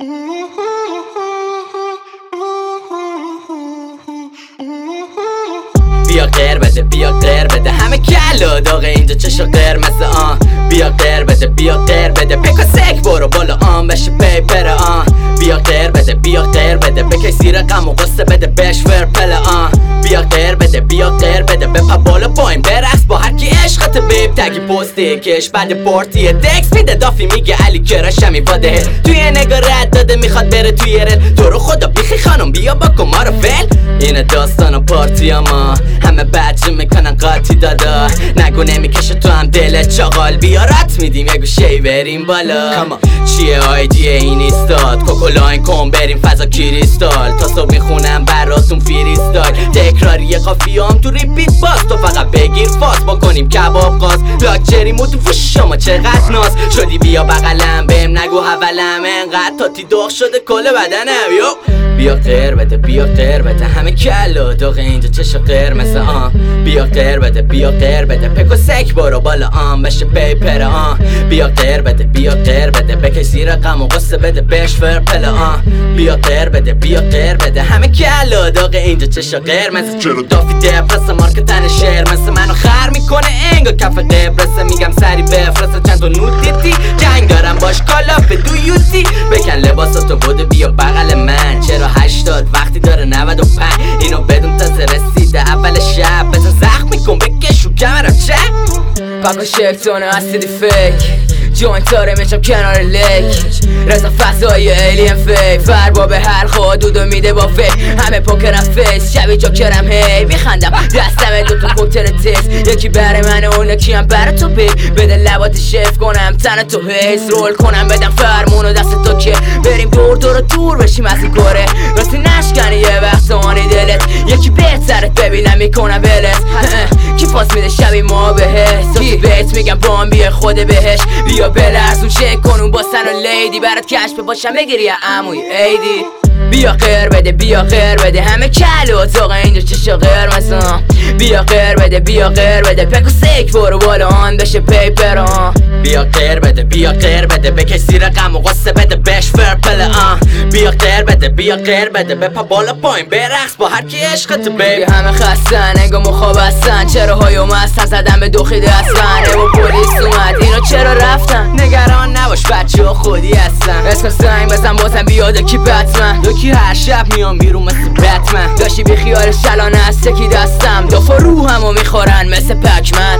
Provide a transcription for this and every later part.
بیا غیر بده بیا غیر بده همه کلا داغه اینجا چشا قرمز بیا غیر بده بیا غیر بده پکا سک برو بالا بشه پیپر بیا غیر بده بیا غیر بده بکش زیر غم و قصه بده بش ورپل بیا غیر بده بیا غیر بده بپا بالا پایین برقص با هرکی عشقت بیب تگی پستی کش بعد پارتی دکس میده دافی میگه علی کراشمی واده توی نگاه رد داده میخواد بره توی رل تو رو خدا بیخی خانم بیا با کمارو ول اینه داستان و پارتی ما همه بچه میکنن قاطی دادا نگو نمیکشه تو هم دلت چاقال بیا رات میدیم یه گوشهی بریم بالا چیه آیدیه این ایستاد کوکولاین کن بریم فضا کریستال تا صبح میخونم براتون فریستایل تکراری قافیام تو ریپیت باز تو فقط بگیر فاز بکنیم کباب قاز لاکچری مو تو فوش شما چقدر ناز شدی بیا بغلم بهم نگو حولم انقدر تاتی داغ شده کل بدنم یو بیا غیر بده بیا غیر بده همه کلا داغ اینجا چشا قرمز بیا غیر بده بیا غیر بده پکو سک برو بالا بشه پیپر بیا غیر بده بیا غیر بده بکش زیر غم و قصه بده بش ورپل بیا غیر بده بیا غیر بده همه کلا داغ اینجا چشا قرمز چرا دافی دپرس مارک تن شعر مثل منو خر میکنه انگا کف قبرسه میگم سری بفرسته چند تا نود دیدی جنگ دارم باش کالا به دو یوتی بکن لباساتو بوده بیا بغل من چرا 80 وقتی داره 95 اینو بدون تازه رسیده اول شب بزن زخم میکن بکش رو کمرم چه پاکو شکتونه اسیدی فیک جوینت داره میشم کنار لیک رزا فضای ایلین فیک فربا به هر خودودو میده با فیک همه پوکرم فیس شبی جاکرم هی میخندم دستم دوتا کوکتر تیز یکی بره من و اون یکی هم بره تو بی بده لبات شف کنم تن تو حیث رول کنم بدم فرمونو دست تو که بریم دور بشیم از این کاره راستی نشکنی یه وقت آنی دلت یکی بهترت ببینم میکنم ولت کی پاس میده شبی ما بهش کی بهت میگم بام بیه خود بهش بیا بلرزون چک کنون با سن و لیدی برات کشف باشم بگیری یا عموی ایدی بیا غیر بده بیا غیر بده همه کلو تاق اینجا چشا قرمز بیا غیر بده بیا غیر بده پکو سک برو بالا بشه پیپر بیا غیر بده بیا غیر بده بکش زیر غم و قصه بده بش ورپل بیا غیر بده بیا غیر بده بپا بالا پایین برقص با هرکی عشقت بیب همه خستن انگا مخواب هستن چرا هایو مستن زدن به دوخی دستن و پلیس اومد اینا چرا رفتن نگران نباش بچه ها خودی هستن اسم سنگ بزن بازم بیاده کی بتمن دوکی هر شب میام بیرون مثل بتمن داشتی بی خیال شلانه از تکی دستم دافا روحمو میخورن مثل پکمن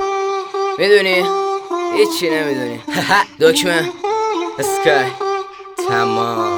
میدونی هیچی نمیدونی دکمه اسکای تمام